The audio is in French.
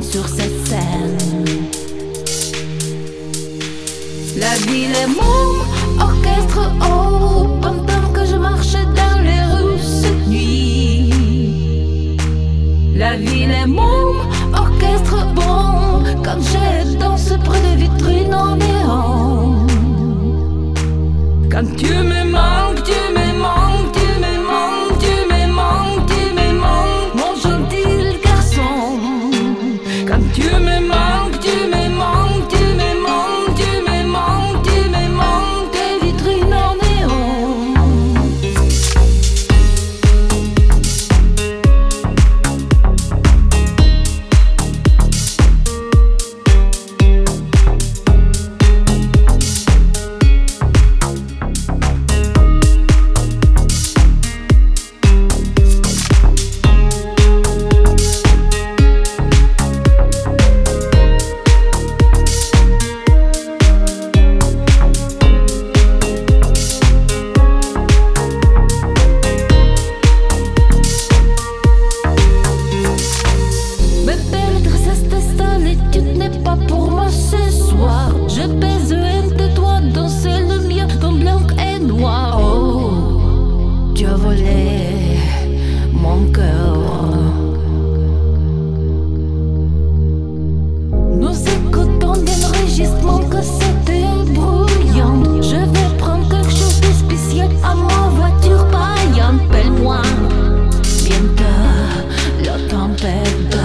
sur cette scène. La ville est mon orchestre haut pendant que je marche dans les rues cette nuit. La ville est mon orchestre bon quand je danse près de vitrines en néon. Quand tu me manques, tu me manques, tu me manques, tu me manques, tu me manques, mon gentil garçon. Quand tu me manques, tu me manques, tu me manques, tu me manques, tu me manques, tes vitrines en néon. Je baise un de toi, danser le mien, ton blanc et noir. Oh, tu as volé mon cœur. Nous écoutons des enregistrements que c'était bruyant. Je vais prendre quelque chose de spécial à ma voiture paillante. Appelle-moi bientôt la tempête.